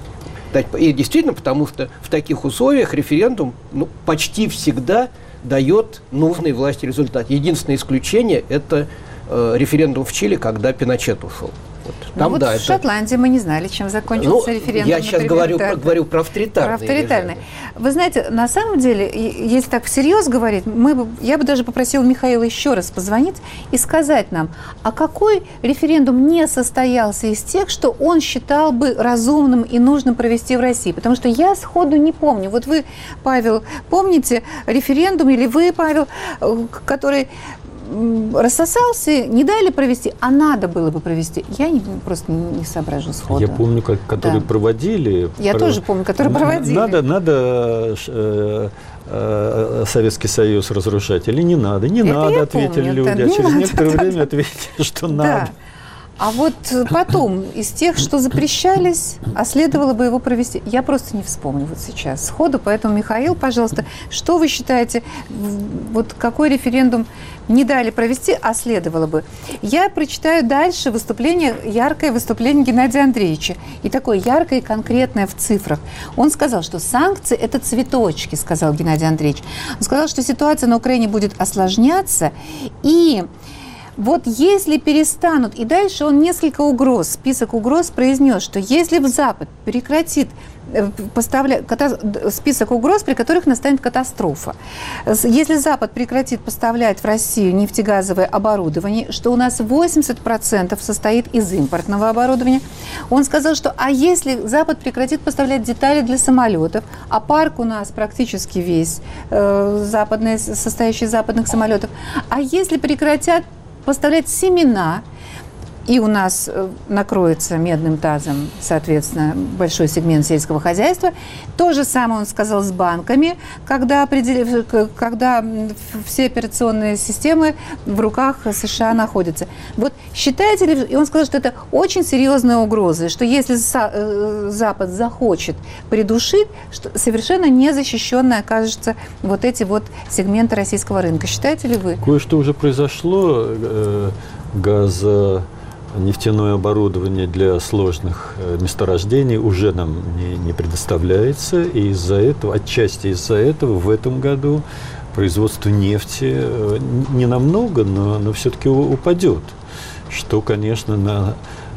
И действительно, потому что в таких условиях референдум ну, почти всегда дает нужной власти результат. Единственное исключение – это э, референдум в Чили, когда Пиночет ушел. Вот. Ну, Там, вот да, в это... Шотландии мы не знали, чем закончился ну, референдум. Я сейчас например, говорю, да, про, да. говорю про авторитарные. Про авторитарные. режимы. Вы знаете, на самом деле, если так всерьез говорить, мы бы, я бы даже попросила Михаила еще раз позвонить и сказать нам, а какой референдум не состоялся из тех, что он считал бы разумным и нужным провести в России? Потому что я сходу не помню. Вот вы, Павел, помните референдум, или вы, Павел, который рассосался, не дали провести, а надо было бы провести. Я не, просто не, не соображу сходу. Я помню, как, которые да. проводили. Я про... тоже помню, которые проводили. Надо, надо э, э, Советский Союз разрушать или не надо? Не Это надо, ответили помню, люди. да, а через надо, некоторое да, время да. ответили, что да. надо. А вот потом, из тех, что запрещались, а следовало бы его провести, я просто не вспомню вот сейчас сходу. Поэтому, Михаил, пожалуйста, что вы считаете, вот какой референдум не дали провести, а следовало бы? Я прочитаю дальше выступление, яркое выступление Геннадия Андреевича. И такое яркое и конкретное в цифрах. Он сказал, что санкции – это цветочки, сказал Геннадий Андреевич. Он сказал, что ситуация на Украине будет осложняться, и вот если перестанут, и дальше он несколько угроз, список угроз произнес, что если в Запад прекратит поставлять, список угроз, при которых настанет катастрофа. Если Запад прекратит поставлять в Россию нефтегазовое оборудование, что у нас восемьдесят процентов состоит из импортного оборудования, он сказал, что а если Запад прекратит поставлять детали для самолетов, а парк у нас практически весь э, западный, состоящий из западных самолетов, а если прекратят поставлять семена, и у нас накроется медным тазом, соответственно, большой сегмент сельского хозяйства. То же самое он сказал с банками, когда, определ... когда все операционные системы в руках США находятся. Вот считаете ли, и он сказал, что это очень серьезная угроза, и что если Запад захочет придушить, что совершенно незащищенно окажутся вот эти вот сегменты российского рынка. Считаете ли вы? Кое-что уже произошло. Газа нефтяное оборудование для сложных месторождений уже нам не, не предоставляется, и из-за этого, отчасти из-за этого в этом году производство нефти не намного, но, но все-таки упадет, что, конечно, на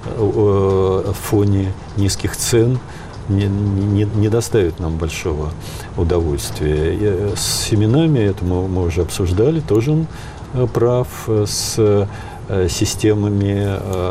фоне низких цен не, не, не доставит нам большого удовольствия. С семенами, это мы, мы уже обсуждали, тоже он прав, с системами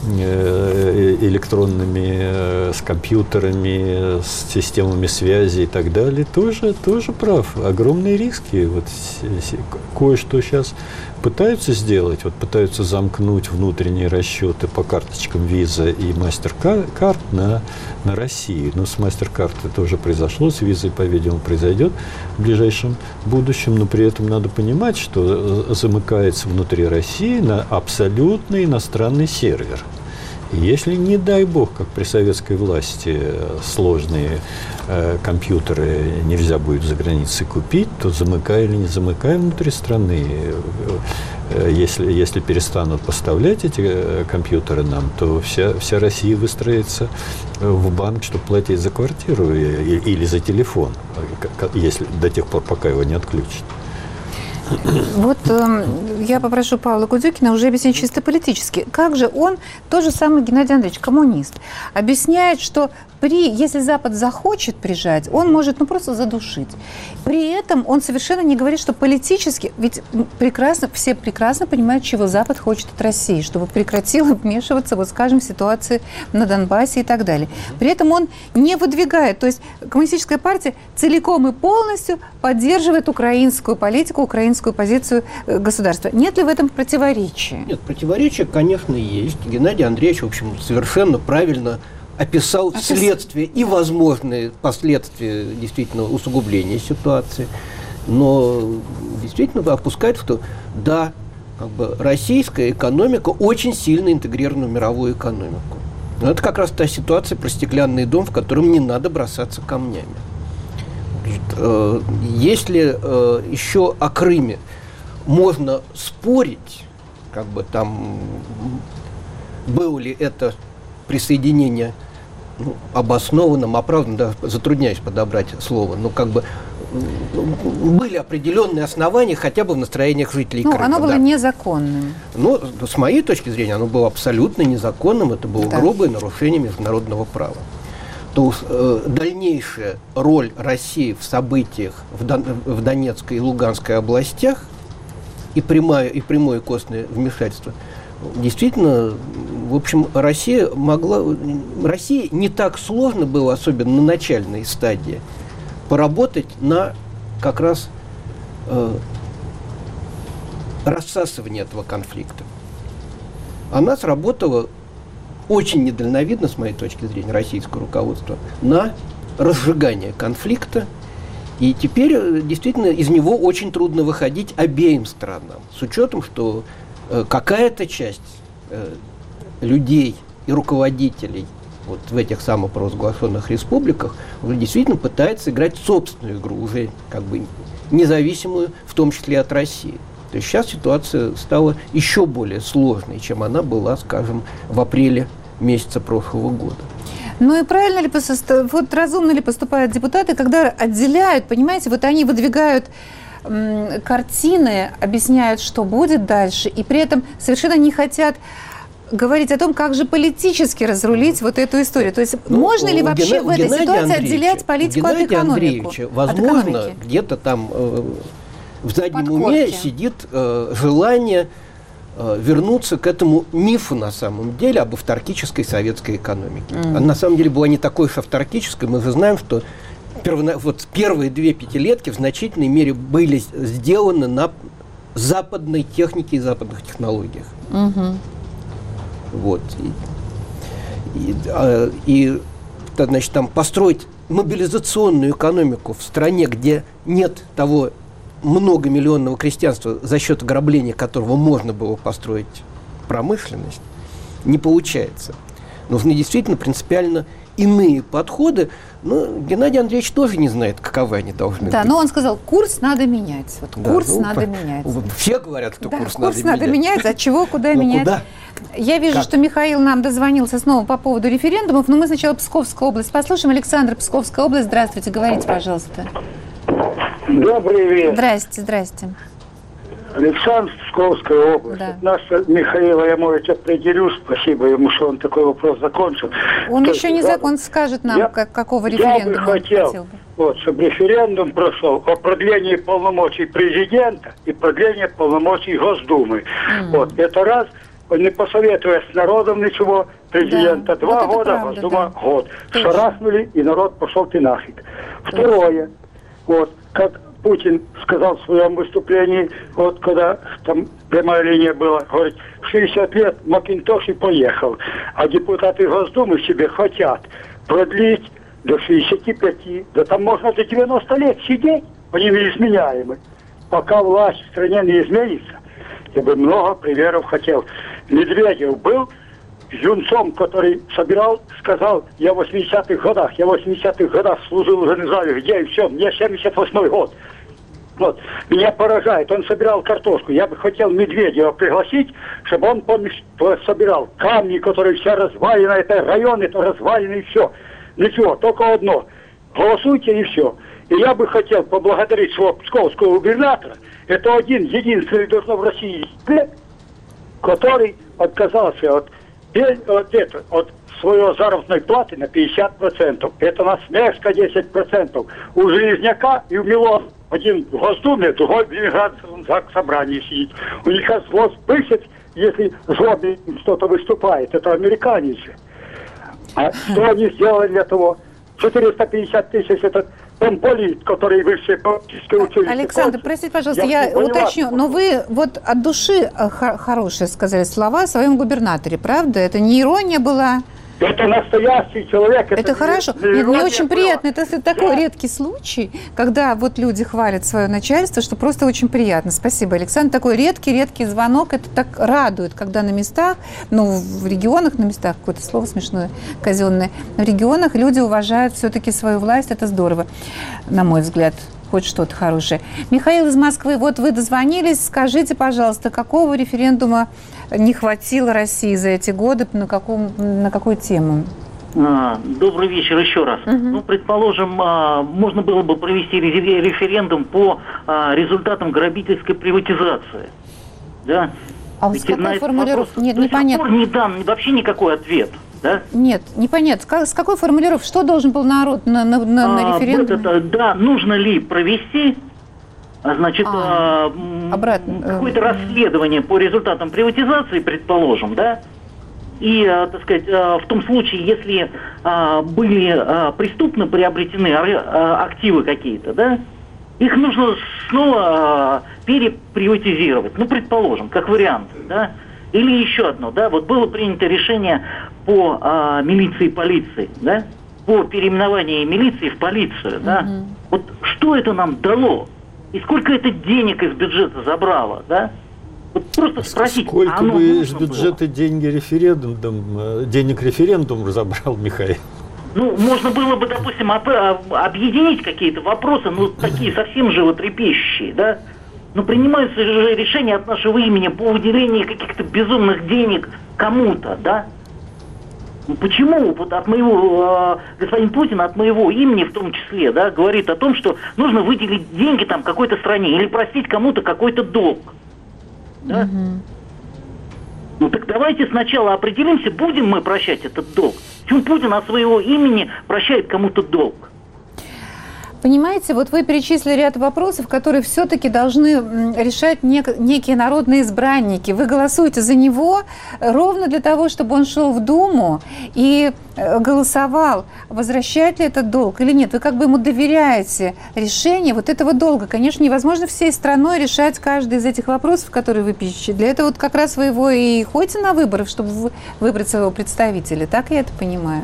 электронными, с компьютерами, с системами связи и так далее, тоже, тоже прав. Огромные риски. Вот кое-что сейчас пытаются сделать, вот пытаются замкнуть внутренние расчеты по карточкам Visa и MasterCard на, на России. Но с MasterCard это уже произошло, с Visa, по-видимому, произойдет в ближайшем будущем. Но при этом надо понимать, что замыкается внутри России на абсолютно иностранный сервер. И если, не дай бог, как при советской власти, сложные э, компьютеры нельзя будет за границей купить, то замыкая или не замыкая внутри страны, э, если, если перестанут поставлять эти э, компьютеры нам, то вся, вся Россия выстроится в банк, чтобы платить за квартиру или, или за телефон, если, до тех пор, пока его не отключат. Вот э, я попрошу Павла Кудюкина уже объяснить чисто политически. Как же он, тот же самый Геннадий Андреевич, коммунист, объясняет, что при, если Запад захочет прижать, он может ну, просто задушить. При этом он совершенно не говорит, что политически, ведь прекрасно, все прекрасно понимают, чего Запад хочет от России, чтобы прекратила вмешиваться, вот скажем, в ситуации на Донбассе и так далее. При этом он не выдвигает, то есть коммунистическая партия целиком и полностью поддерживает украинскую политику, украинскую позицию государства. Нет ли в этом противоречия? Нет, противоречия, конечно, есть. Геннадий Андреевич, в общем, совершенно правильно описал а следствие и возможные последствия действительно усугубления ситуации. Но действительно опускает, что да, как бы российская экономика очень сильно интегрирована в мировую экономику. Но это как раз та ситуация про стеклянный дом, в котором не надо бросаться камнями. Если еще о Крыме можно спорить, как бы там было ли это присоединение ну, обоснованным, оправданным, да, затрудняюсь подобрать слово, но как бы были определенные основания хотя бы в настроениях жителей ну, Крыма. Оно было да. незаконным. Ну, с моей точки зрения, оно было абсолютно незаконным, это было да. грубое нарушение международного права. То э, дальнейшая роль России в событиях в, Дон, в Донецкой и Луганской областях и прямое, и прямое костное вмешательство, действительно, в общем, Россия могла... России не так сложно было, особенно на начальной стадии, поработать на как раз э, рассасывание этого конфликта. Она сработала очень недальновидно, с моей точки зрения, российское руководство, на разжигание конфликта. И теперь действительно из него очень трудно выходить обеим странам. С учетом, что э, какая-то часть э, людей и руководителей вот в этих самопровозглашенных республиках уже действительно пытается играть собственную игру, уже как бы независимую, в том числе от России. То есть сейчас ситуация стала еще более сложной, чем она была, скажем, в апреле месяца прошлого года. Ну и правильно ли, вот разумно ли поступают депутаты, когда отделяют, понимаете, вот они выдвигают м, картины, объясняют, что будет дальше, и при этом совершенно не хотят говорить о том, как же политически разрулить вот эту историю. То есть ну, можно ли вообще Гена... в этой Геннадия ситуации отделять политику от экономики? Возможно, где-то там э, в заднем Подкорки. уме сидит э, желание э, вернуться к этому мифу на самом деле об авторкической советской экономике. Mm. Она на самом деле была не такой уж авторкической. Мы же знаем, что перво... вот первые две пятилетки в значительной мере были сделаны на западной технике и западных технологиях. Mm-hmm. Вот. И, и, а, и значит, там построить мобилизационную экономику в стране, где нет того многомиллионного крестьянства, за счет ограбления которого можно было построить промышленность, не получается. Нужны действительно принципиально иные подходы, но Геннадий Андреевич тоже не знает, каковы они должны да, быть. Да, но он сказал, курс надо менять. Вот да, курс ну, надо по, менять. Все говорят, что да, курс, курс надо, надо менять. менять. От чего, куда менять? Куда? Я вижу, как? что Михаил нам дозвонился снова по поводу референдумов, но мы сначала Псковскую область послушаем. Александр, Псковская область, здравствуйте, говорите, пожалуйста. Добрый вечер. Здрасте, здрасте. Александр, Псковская область. Да. От нас, Михаила, я, может, определю, спасибо ему, что он такой вопрос закончил. Он То еще есть, не да, закон скажет нам, я, как, какого референдума я бы хотел, хотел бы. Вот, чтобы референдум прошел о продлении полномочий президента и продлении полномочий Госдумы. Mm. Вот, это раз. не посоветуясь с народом ничего, президента да. два вот года, правда, Госдума да. год. Точно. Шарахнули, и народ пошел ты нафиг. Второе, вот, как Путин сказал в своем выступлении, вот когда там прямая линия была, говорит, в шестьдесят лет Макинтош и поехал. А депутаты Госдумы себе хотят продлить до шестидесяти пяти, да там можно до девяноста лет сидеть, они неизменяемы. Пока власть в стране не изменится, я бы много примеров хотел. Медведев был юнцом, который собирал, сказал, я в восьмидесятых годах, я в восьмидесятых годах служил уже не знаю где, и все, мне семьдесят восьмой год. Вот. Меня поражает, он собирал картошку. Я бы хотел Медведева пригласить, чтобы он помеш... собирал камни, которые все развалины, это район, это развалины, и все. Ничего, только одно. Голосуйте, и все. И я бы хотел поблагодарить своего псковского губернатора. Это один, единственный должно в России, который отказался от, от, это, от своей заработной платы на пятьдесят процентов. Это насмешка десять процентов. У Железняка и у Милова один в Госдуме, другой в Ленинградском собрании сидит. У них зло спышет, если злобный что-то выступает. Это американцы. А что они сделали для того? четыреста пятьдесят тысяч этот помполит, который высшее политическое училище. Александр, простите, пожалуйста, я, я уточню, но вы вот от души хорошие сказали слова о своем губернаторе, правда? Это не ирония была? Это настоящий человек. Это, это хорошо. Нет, мне очень было. приятно. Это такой да. редкий случай, когда вот люди хвалят свое начальство, что просто очень приятно. Спасибо, Александр. Такой редкий-редкий звонок. Это так радует, когда на местах, ну, в регионах на местах, какое-то слово смешное, казенное, в регионах люди уважают все-таки свою власть. Это здорово, на мой взгляд. Хоть что-то хорошее. Михаил из Москвы, вот вы дозвонились. Скажите, пожалуйста, какого референдума не хватило России за эти годы, на, каком, на какую тему? А, добрый вечер еще раз. Угу. Ну, предположим, а, можно было бы провести референдум по а, результатам грабительской приватизации. Да? А с какой формулировкой? Нет, непонятно. Не дан вообще никакой ответ. Да? Нет, непонятно. С какой формулировкой? Что должен был народ на, на, на, а, на референдуме? Вот это, да, нужно ли провести, значит, а, а, какое-то расследование по результатам приватизации, предположим, да? И, а, так сказать, а, в том случае, если а, были а, преступно приобретены а, активы какие-то, да, их нужно снова а, переприватизировать. Ну, предположим, как вариант, да? Или еще одно, да, вот было принято решение по а, милиции и полиции, да, по переименованию милиции в полицию, да. Mm-hmm. Вот что это нам дало? И сколько это денег из бюджета забрало, да? Вот просто спросить, сколько а бы из бюджета было? деньги референдум, денег референдум забрал Михаил? Ну, можно было бы, допустим, об, объединить какие-то вопросы, ну, такие совсем животрепещущие, да? Но принимаются же решения от нашего имени по выделению каких-то безумных денег кому-то, да? Ну, почему вот от моего, э, господин Путин от моего имени в том числе, да, говорит о том, что нужно выделить деньги там какой-то стране или простить кому-то какой-то долг? Да? Mm-hmm. Ну так давайте сначала определимся, будем мы прощать этот долг. Почему Путин от своего имени прощает кому-то долг? Понимаете, вот вы перечислили ряд вопросов, которые все-таки должны решать нек- некие народные избранники. Вы голосуете за него ровно для того, чтобы он шел в Думу и голосовал, возвращать ли этот долг или нет. Вы как бы ему доверяете решение вот этого долга. Конечно, невозможно всей страной решать каждый из этих вопросов, которые вы пишете. Для этого вот как раз вы его и ходите на выборы, чтобы выбрать своего представителя. Так я это понимаю?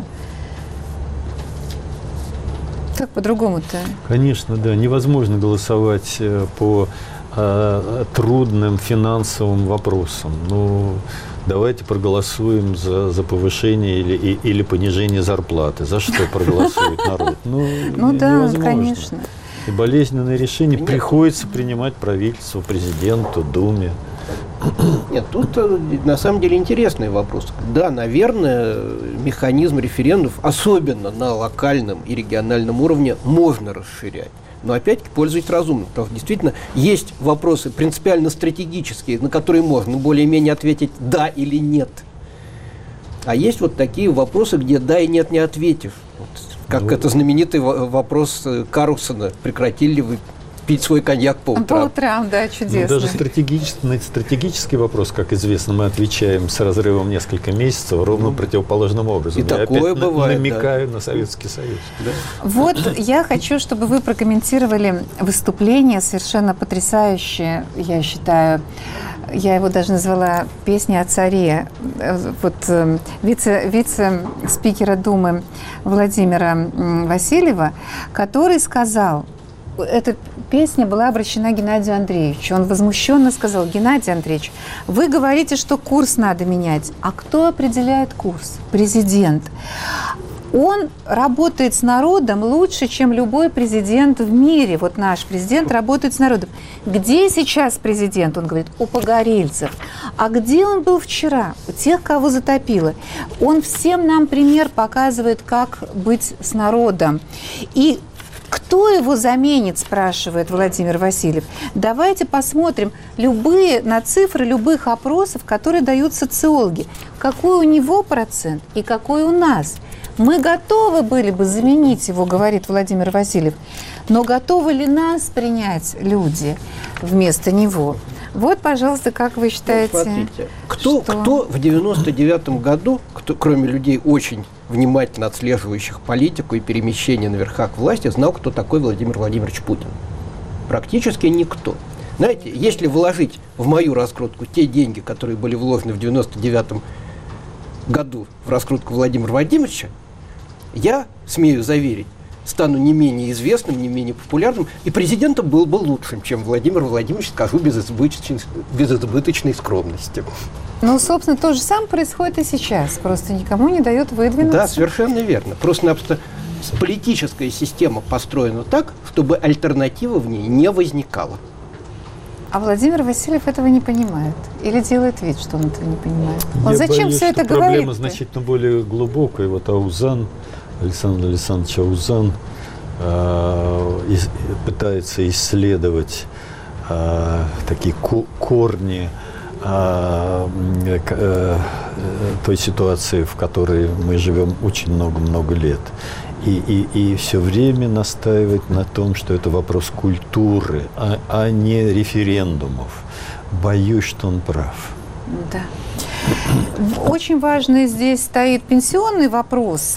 Как по-другому-то? Конечно, да. Невозможно голосовать по э, трудным финансовым вопросам. Ну, давайте проголосуем за, за повышение или, и, или понижение зарплаты. За что проголосует народ? Ну, ну да, невозможно. Конечно. И болезненные решения приходится принимать правительству, президенту, Думе. Нет, тут на самом деле интересный вопрос. Да, наверное, механизм референдумов, особенно на локальном и региональном уровне, можно расширять. Но опять-таки пользуясь разумно. Потому что действительно есть вопросы принципиально стратегические, на которые можно более-менее ответить «да» или «нет». А есть вот такие вопросы, где «да» и «нет» не ответив. Вот, как ну, это знаменитый вопрос Карлсона: прекратили ли вы пить свой коньяк по утрам. По утрам, да, чудесно. Ну, даже стратегический, на стратегический вопрос, как известно, мы отвечаем с разрывом несколько месяцев ровно противоположным образом. И я такое опять бывает, намекаю да. на Советский Союз. Да. Вот я хочу, чтобы вы прокомментировали выступление совершенно потрясающее, я считаю. Я его даже назвала «Песня о царе». Вот вице, вице-спикера Думы Владимира Васильева, который сказал, эта песня была обращена Геннадию Андреевичу. Он возмущенно сказал: Геннадий Андреевич, вы говорите, что курс надо менять. А кто определяет курс? Президент. Он работает с народом лучше, чем любой президент в мире. Вот наш президент работает с народом. Где сейчас президент? Он говорит: у погорельцев. А где он был вчера? У тех, кого затопило. Он всем нам пример показывает, как быть с народом. И кто его заменит, спрашивает Владимир Васильев. Давайте посмотрим любые, на цифры любых опросов, которые дают социологи. Какой у него процент и какой у нас. Мы готовы были бы заменить его, говорит Владимир Васильев, но готовы ли нас принять люди вместо него? Вот, пожалуйста, как вы считаете? Ну, смотрите, кто, что... кто в девяносто девятом году, кто, кроме людей, очень внимательно отслеживающих политику и перемещение на верхах власти, знал, кто такой Владимир Владимирович Путин? Практически никто. Знаете, если вложить в мою раскрутку те деньги, которые были вложены в девяносто девятом году в раскрутку Владимира Владимировича, я, смею заверить, стану не менее известным, не менее популярным, и президентом был бы лучшим, чем Владимир Владимирович, скажу без избыточной, без избыточной скромности. Ну, собственно, то же самое происходит и сейчас. Просто никому не дает выдвинуться. Да, совершенно верно. Просто-напросто политическая система построена так, чтобы альтернатива в ней не возникала. А Владимир Васильев этого не понимает? Или делает вид, что он этого не понимает? Он Я зачем боюсь, все что это проблема говорит? значительно более глубокая. Вот Аузан, Александр Александрович Аузан э, из, пытается исследовать э, такие ко- корни э, э, той ситуации, в которой мы живем очень много-много лет. И, и, и все время настаивать на том, что это вопрос культуры, а, а не референдумов. Боюсь, что он прав. Да. Очень важный здесь стоит пенсионный вопрос.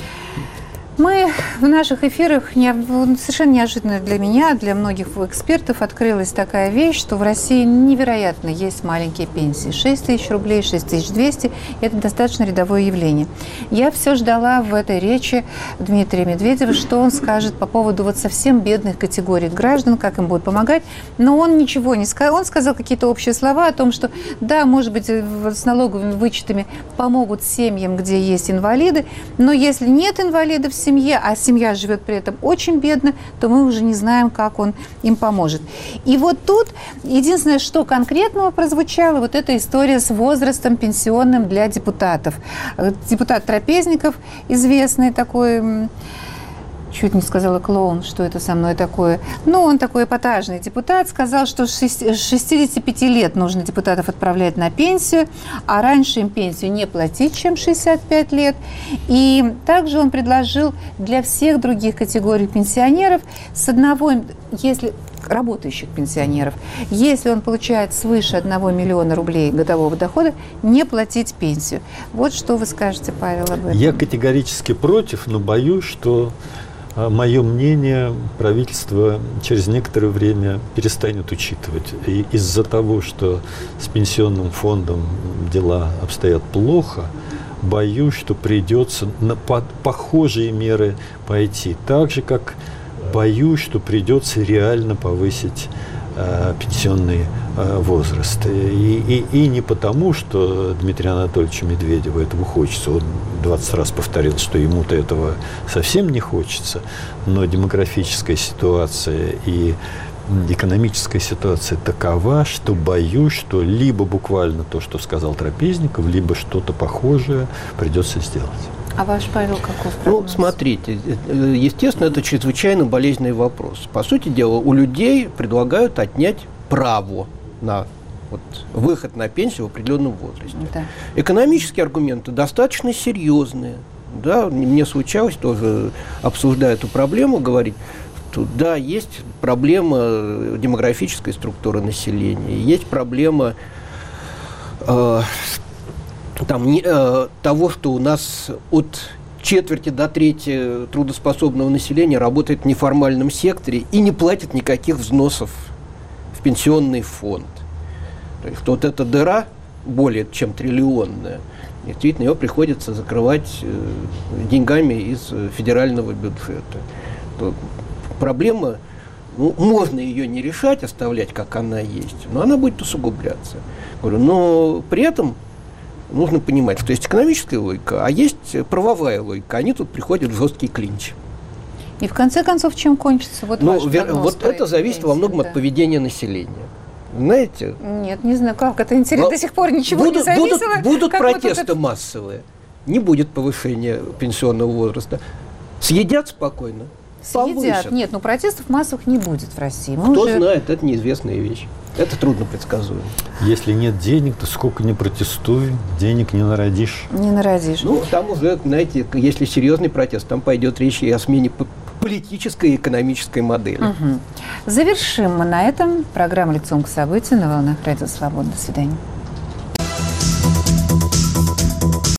Мы в наших эфирах, не, совершенно неожиданно для меня, для многих экспертов, открылась такая вещь, что в России невероятно есть маленькие пенсии. шесть тысяч рублей, шесть тысяч двести – это достаточно рядовое явление. Я все ждала в этой речи Дмитрия Медведева, что он скажет по поводу вот совсем бедных категорий граждан, как им будут помогать. Но он ничего не сказал. Он сказал какие-то общие слова о том, что да, может быть, с налоговыми вычетами помогут семьям, где есть инвалиды, но если нет инвалидов в семье, а семья живет при этом очень бедно, то мы уже не знаем, как он им поможет. И вот тут единственное, что конкретного прозвучало, вот эта история с возрастом пенсионным для депутатов. Депутат Трапезников, известный такой, чуть не сказала клоун, что это со мной такое. Ну, он такой эпатажный депутат, сказал, что с шестидесяти пяти лет нужно депутатов отправлять на пенсию, а раньше им пенсию не платить, чем шестьдесят пять лет. И также он предложил для всех других категорий пенсионеров с одного, если работающих пенсионеров, если он получает свыше одного миллиона рублей годового дохода, не платить пенсию. Вот что вы скажете, Павел, об этом? Я категорически против, но боюсь, что мое мнение правительство через некоторое время перестанет учитывать. И из-за того, что с пенсионным фондом дела обстоят плохо, боюсь, что придется на похожие меры пойти. Так же, как боюсь, что придется реально повысить э, пенсионный э, возраст. И, и, и не потому, что Дмитрию Анатольевичу Медведеву этого хочется. Он двадцать раз повторил, что ему-то этого совсем не хочется. Но демографическая ситуация и экономическая ситуация такова, что боюсь, что либо буквально то, что сказал Трапезников, либо что-то похожее придется сделать. А ваш, Павел, каков прогноз? Ну, смотрите, естественно, это чрезвычайно болезненный вопрос. По сути дела, у людей предлагают отнять право на вот, выход на пенсию в определенном возрасте. Да. Экономические аргументы достаточно серьезные. Да? Мне случалось тоже, обсуждая эту проблему, говорить, тут, да, есть проблема демографической структуры населения, есть проблема э, там, не, э, того, что у нас от четверти до трети трудоспособного населения работает в неформальном секторе и не платит никаких взносов в пенсионный фонд. То есть вот эта дыра, более чем триллионная, действительно, ее приходится закрывать э, деньгами из федерального бюджета. То проблема, ну, можно ее не решать, оставлять, как она есть, но она будет усугубляться. Говорю, но при этом нужно понимать, что есть экономическая логика, а есть правовая логика. Они тут приходят в жесткий клинч. И в конце концов, чем кончится? Вот, ну, вер, вот это зависит пенсии, во многом да. от поведения населения. Знаете? Нет, не знаю, как это интересно. До сих пор ничего будут, не зависело. Будут, будут протесты вот это... массовые. Не будет повышения пенсионного возраста. Съедят спокойно. Съедят. Повысят. Нет, ну протестов массовых не будет в России. Мы Кто уже... знает, это неизвестная вещь. Это трудно предсказуемо. Если нет денег, то сколько ни протестуй, денег не народишь. Не народишь. Ну, там уже, знаете, если серьезный протест, там пойдет речь и о смене политической и экономической модели. Угу. Завершим мы на этом программу «Лицом к событию» на волнах Радио Свобода. До свидания.